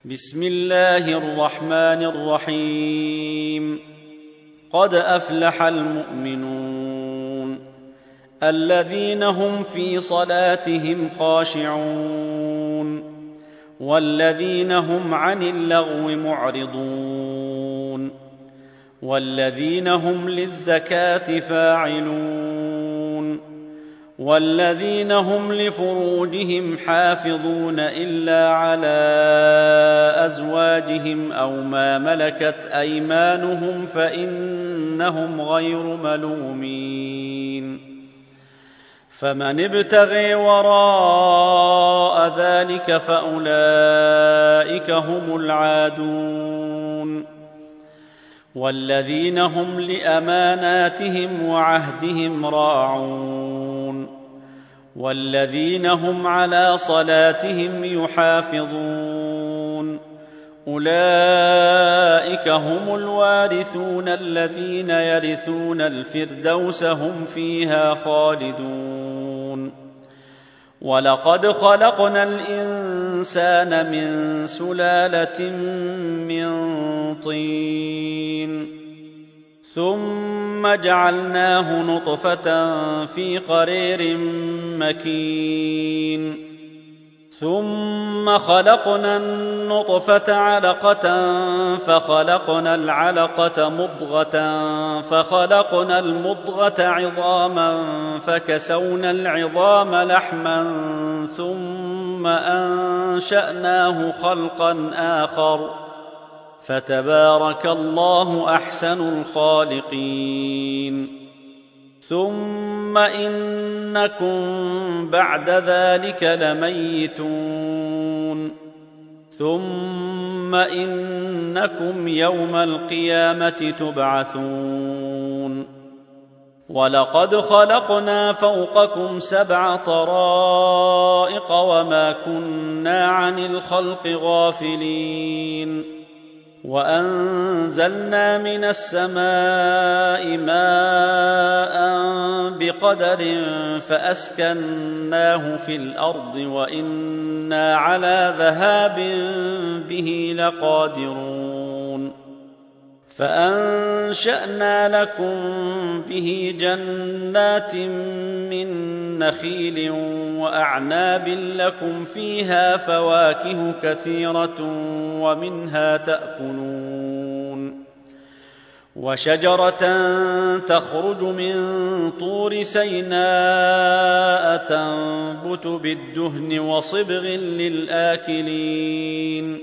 بسم الله الرحمن الرحيم. قد أفلح المؤمنون الذين هم في صلاتهم خاشعون والذين هم عن اللغو معرضون والذين هم للزكاة فاعلون والذين هم لفروجهم حافظون إلا على أزواجهم أو ما ملكت أيمانهم فإنهم غير ملومين. فمن ابتغي وراء ذلك فأولئك هم العادون. والذين هم لأماناتهم وعهدهم راعون والذين هم على صلاتهم يحافظون أولئك هم الوارثون الذين يرثون الفردوس هم فيها خالدون. ولقد خلقنا الإنسان من سلالة من طين ثم جعلناه نطفة في قرير مكين ثم خلقنا النطفة علقة فخلقنا العلقة مضغة فخلقنا المضغة عظاما فكسونا العظام لحما ثم أنشأناه خلقا آخر فتبارك الله أحسن الخالقين. ثم إنكم بعد ذلك لميتون ثم إنكم يوم القيامة تبعثون. ولقد خلقنا فوقكم 7 طرائق وما كنا عن الخلق غافلين. وأنزلنا من السماء ماء بقدر فأسكناه في الأرض وإنا على ذهاب به لقادرون. فأنشأنا لكم به جنات من نخيل وأعناب لكم فيها فواكه كثيرة ومنها تأكلون. وشجرة تخرج من طور سيناء تنبت بالدهن وصبغ للآكلين.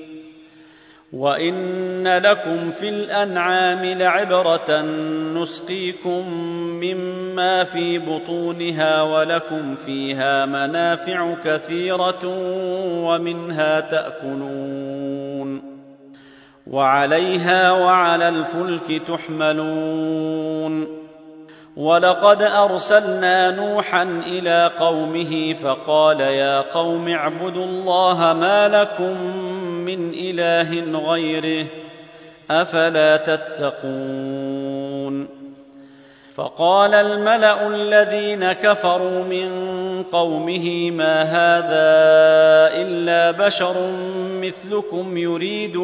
وإن لكم في الأنعام لعبرة نسقيكم مما في بطونها ولكم فيها منافع كثيرة ومنها تأكلون وعليها وعلى الفلك تحملون. ولقد أرسلنا نوحا إلى قومه فقال يا قوم اعبدوا الله ما لكم من إله غيره أفلا تتقون. فقال الملأ الذين كفروا من قومه ما هذا إلا بشر مثلكم يريد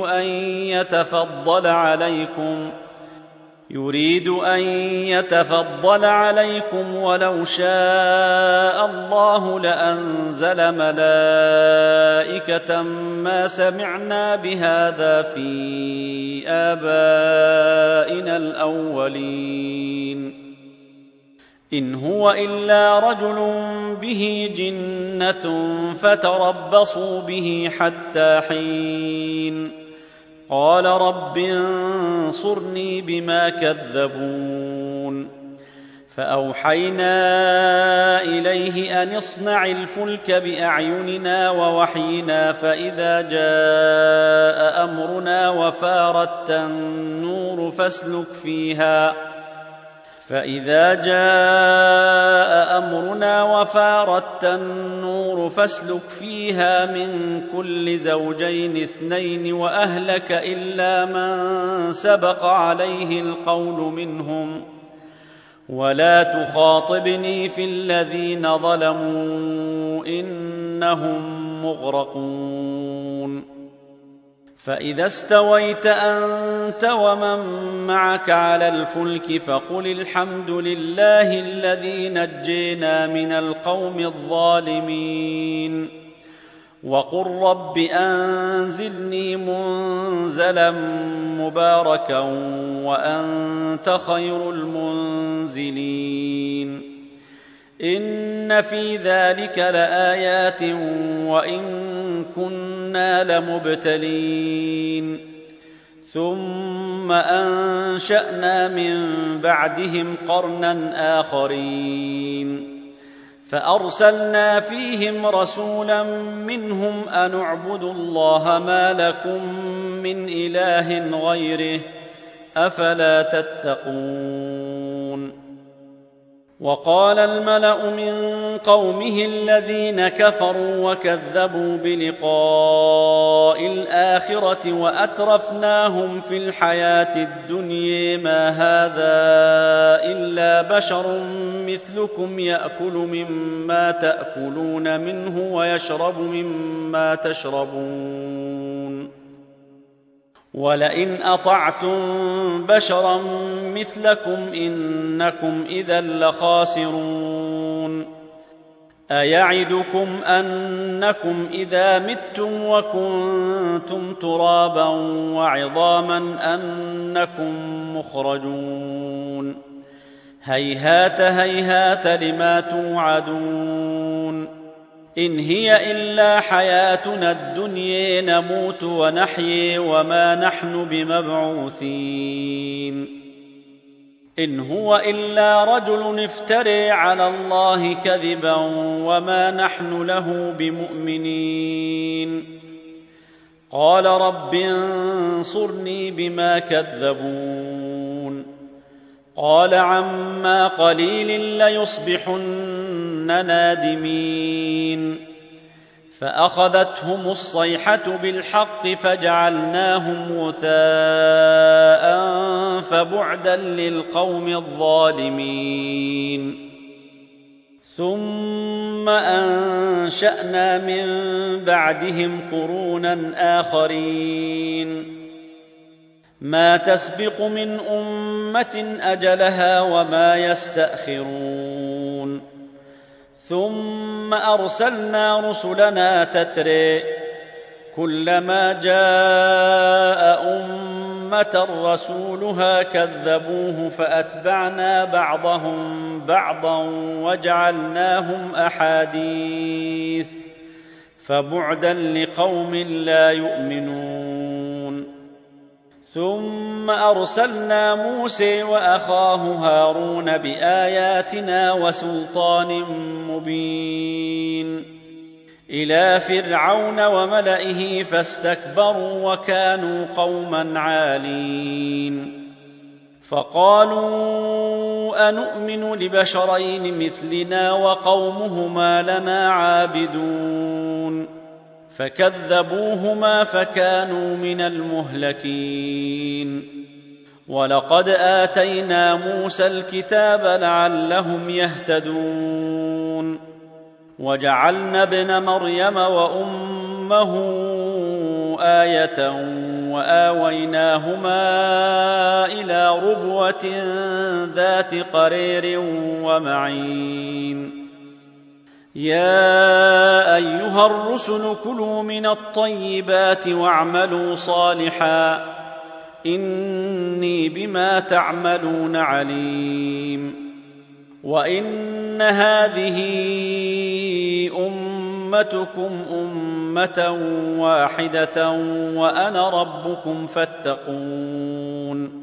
أن يتفضل عليكم ولو شاء الله لأنزل ملائكة ما سمعنا بهذا في آبائنا الأولين إن هو إلا رجل به جنة فتربصوا به حتى حين. قال رب انصرني بما كذبون. فأوحينا إليه أن اصنع الفلك بأعيننا ووحينا فإذا جاء أمرنا وفارت النور فاسلك فيها من كل زوجين 2 وأهلك إلا من سبق عليه القول منهم ولا تخاطبني في الذين ظلموا إنهم مغرقون. فإذا استويت أنت ومن معك على الفلك فقل الحمد لله الذي نجينا من القوم الظالمين وقل رب أنزلني منزلا مباركا وأنت خير المنزلين إن في ذلك لآيات وإن كنا لمبتلين ثم أنشأنا من بعدهم قرنا آخرين فأرسلنا فيهم رسولا منهم أن اعبدوا الله ما لكم من إله غيره أفلا تتقون وقال الملأ من قومه الذين كفروا وكذبوا بلقاء الآخرة وأترفناهم في الحياة الدنيا ما هذا إلا بشر مثلكم يأكل مما تأكلون منه ويشرب مما تشربون ولئن أطعتم بشرا مثلكم إنكم إذا لخاسرون أيعدكم أنكم إذا متم وكنتم ترابا وعظاما أنكم مخرجون هيهات هيهات لما توعدون إن هي إلا حياتنا الدنيا نموت ونحيي وما نحن بمبعوثين إن هو إلا رجل افترى على الله كذبا وما نحن له بمؤمنين قال رب انصرني بما كذبون قال عما قليل ليصبحن نادمين فأخذتهم الصيحة بالحق فجعلناهم غثاء فبعدا للقوم الظالمين ثم أنشأنا من بعدهم قرونا آخرين ما تسبق من أمة أجلها وما يستأخرون ثم أرسلنا رسلنا تترى كلما جاء أمة رسولها كذبوه فأتبعنا بعضهم بعضا وجعلناهم أحاديث فبعدا لقوم لا يؤمنون ثم أرسلنا موسى وأخاه هارون بآياتنا وسلطان مبين إلى فرعون وملئه فاستكبروا وكانوا قوما عالين فقالوا أنؤمن لبشرين مثلنا وقومهما لنا عابدون فكذبوهما فكانوا من المهلكين ولقد آتينا موسى الكتاب لعلهم يهتدون وجعلنا ابن مريم وأمه آية وآويناهما إلى ربوة ذات قرير ومعين يا أيها الرسل كلوا من الطيبات واعملوا صالحا إني بما تعملون عليم وإن هذه أمتكم أمة واحدة وأنا ربكم فاتقون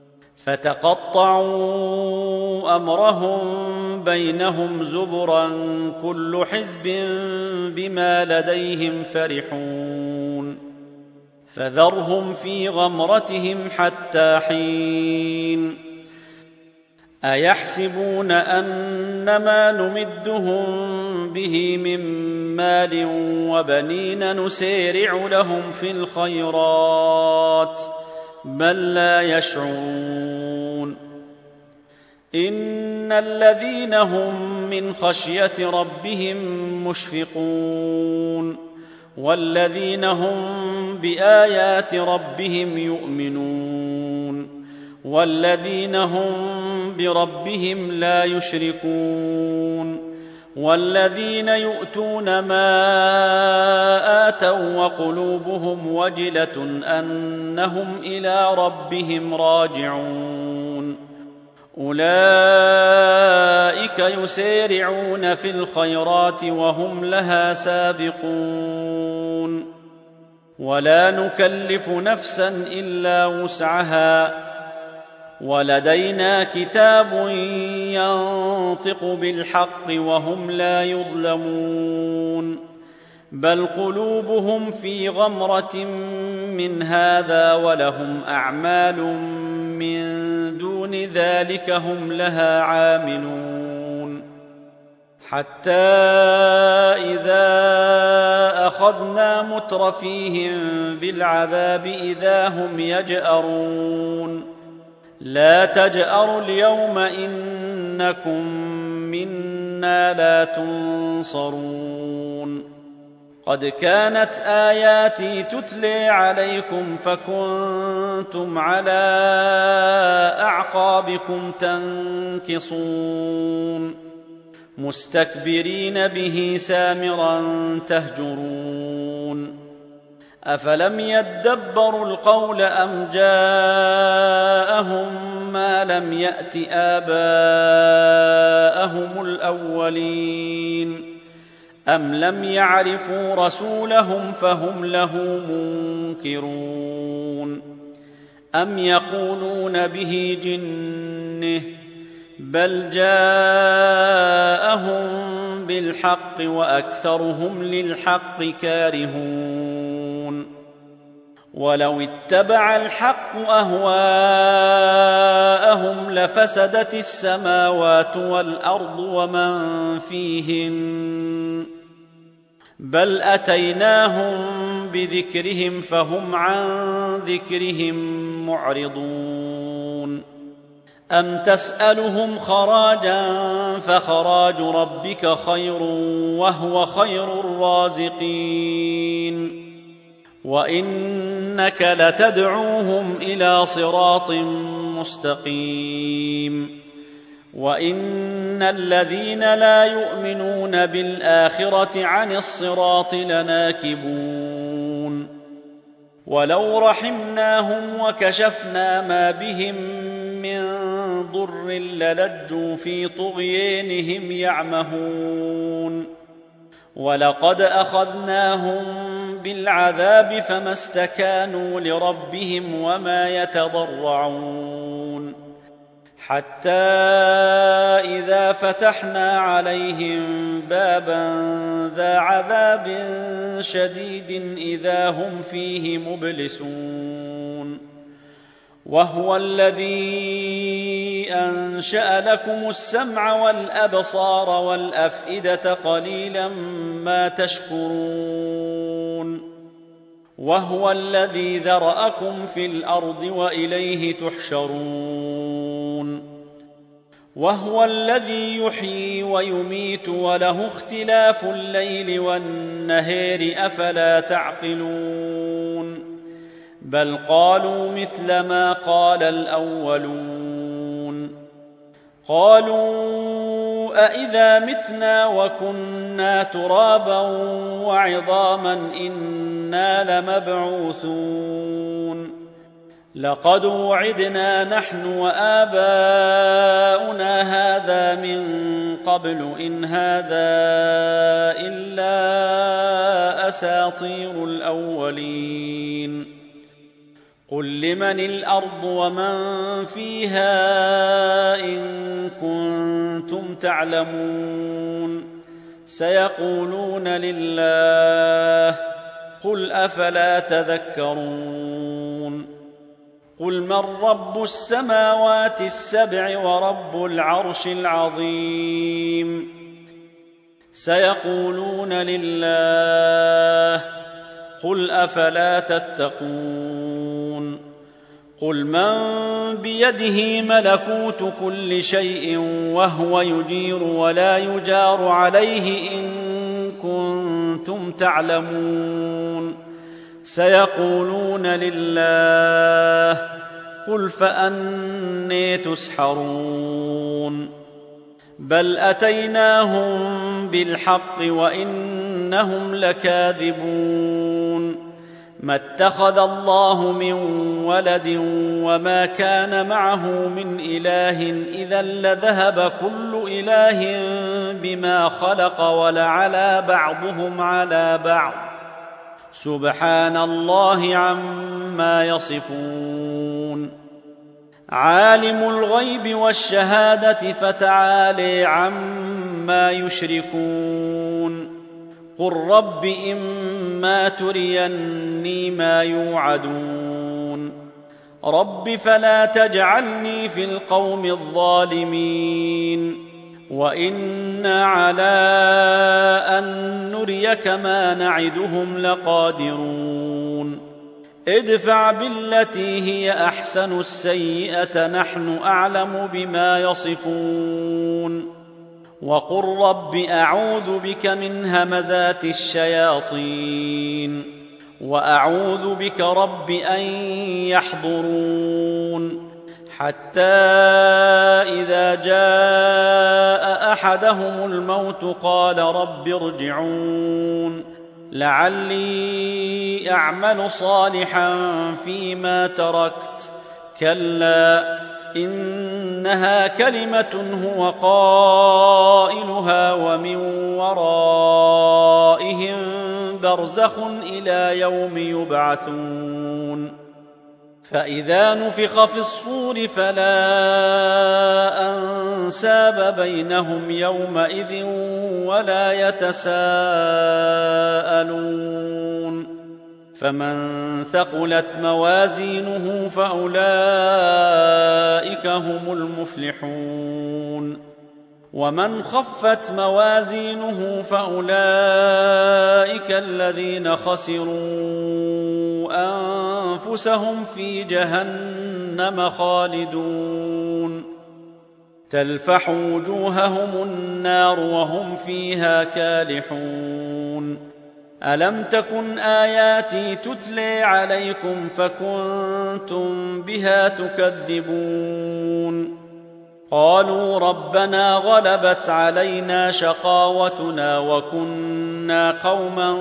فتقطعوا أمرهم بينهم زبرا كل حزب بما لديهم فرحون فذرهم في غمرتهم حتى حين أيحسبون أنما نمدهم به من مال وبنين نسارع لهم في الخيرات بل لا يشعرون إن الذين هم من خشية ربهم مشفقون والذين هم بآيات ربهم يؤمنون والذين هم بربهم لا يشركون والذين يؤتون ما آتوا وقلوبهم وجلة أنهم إلى ربهم راجعون أولئك يسارعون في الخيرات وهم لها سابقون ولا نكلف نفسا إلا وسعها ولدينا كتاب ينطق بالحق وهم لا يظلمون بل قلوبهم في غمرة من هذا ولهم أعمال من دون ذلك هم لها عاملون حتى إذا أخذنا مترفيهم بالعذاب إذا هم يجأرون لا تجأروا اليوم إنكم منا لا تنصرون قد كانت آياتي تتلي عليكم فكنتم على أعقابكم تنكصون مستكبرين به سامرا تهجرون أفلم يدبروا القول أم جاءهم ما لم يأت آباءهم الأولين أم لم يعرفوا رسولهم فهم له منكرون أم يقولون به جنة بل جاءهم بالحق وأكثرهم للحق كارهون ولو اتبع الحق أهواءهم لفسدت السماوات والأرض ومن فيهن بل أتيناهم بذكرهم فهم عن ذكرهم معرضون أم تسألهم خراجا فخراج ربك خير وهو خير الرازقين وإنك لتدعوهم إلى صراط مستقيم وإن الذين لا يؤمنون بالآخرة عن الصراط لناكبون ولو رحمناهم وكشفنا ما بهم من ضر للجوا في طغيانهم يعمهون ولقد أخذناهم بالعذاب فما استكانوا لربهم وما يتضرعون حتى إذا فتحنا عليهم بابا ذا عذاب شديد إذا هم فيه مبلسون وهو الذي أنشأ لكم السمع والأبصار والأفئدة قليلا ما تشكرون وهو الذي ذرأكم في الأرض وإليه تحشرون وهو الذي يحيي ويميت وله اختلاف الليل والنهار أفلا تعقلون بل قالوا مثل ما قال الأولون قالوا أإذا متنا وكنا ترابا وعظاما إنا لمبعوثون لقد وعدنا نحن وآباؤنا هذا من قبل إن هذا إلا أساطير الأولين قل لمن الأرض ومن فيها إن كنتم تعلمون سيقولون لله قل أفلا تذكرون قل من رب السماوات السبع ورب العرش العظيم سيقولون لله قل أفلا تتقون قل من بيده ملكوت كل شيء وهو يجير ولا يجار عليه إن كنتم تعلمون سيقولون لله قل فأني تسحرون بل أتيناهم بالحق وإنهم لكاذبون ما اتخذ الله من ولد وما كان معه من إله إذا لذهب كل إله بما خلق ولعلى بعضهم على بعض سبحان الله عما يصفون عالم الغيب والشهادة فتعالي عما يشركون قل رب إما تريني ما يوعدون رب فلا تجعلني في القوم الظالمين وإنا على أن نريك ما نعدهم لقادرون ادفع بالتي هي أحسن السيئة نحن أعلم بما يصفون وقل رب أعوذ بك من همزات الشياطين وأعوذ بك رب أن يحضرون حتى إذا جاء أحدهم الموت قال رب ارجعون لعلي أعمل صالحا فيما تركت كلا إنها كلمة هو قائلها ومن ورائهم برزخ إلى يوم يبعثون فإذا نفخ في الصور فلا أنساب بينهم يومئذ ولا يتساءلون فمن ثقلت موازينه فأولئك هم المفلحون ومن خفت موازينه فأولئك الذين خسروا أنفسهم في جهنم خالدون تلفح وجوههم النار وهم فيها كالحون ألم تكن آياتي تتلي عليكم فكنتم بها تكذبون قالوا ربنا غلبت علينا شقاوتنا وكنا قوما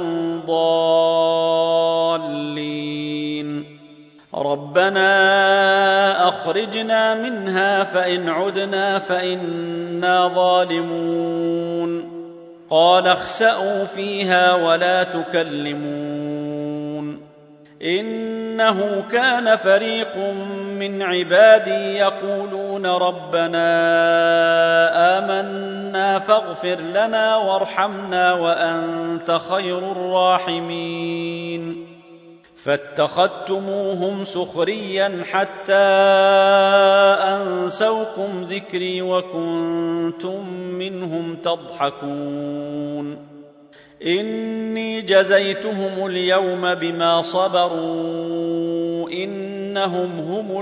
ضالين ربنا أخرجنا منها فإن عدنا فإنا ظالمون قال اخسأوا فيها ولا تكلمون إنه كان فريق من عبادي يقولون ربنا آمنا فاغفر لنا وارحمنا وأنت خير الراحمين فاتخذتموهم سخريا حتى أنسوكم ذكري وكنتم منهم تضحكون إني جزيتهم اليوم بما صبروا إنهم هم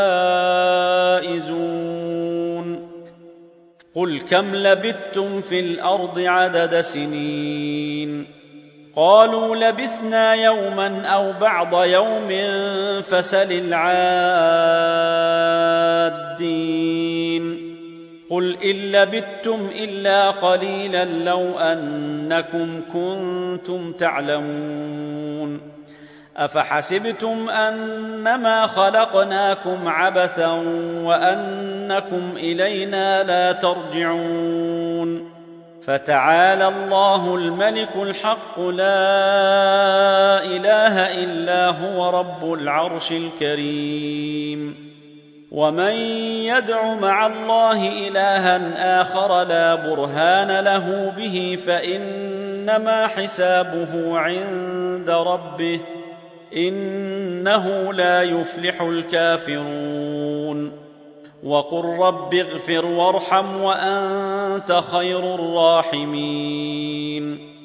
الفائزون قل كم لبثتم في الأرض عدد سنين قالوا لبثنا يوما أو بعض يوم فسل العادين قل إن لبثتم إلا قليلا لو أنكم كنتم تعلمون أفحسبتم أنما خلقناكم عبثا وأنكم إلينا لا ترجعون فتعالى الله الملك الحق لا إله إلا هو رب العرش الكريم ومن يدع مع الله إلها آخر لا برهان له به فإنما حسابه عند ربه إنه لا يفلح الكافرون وقل رب اغفر وارحم وأنت خير الراحمين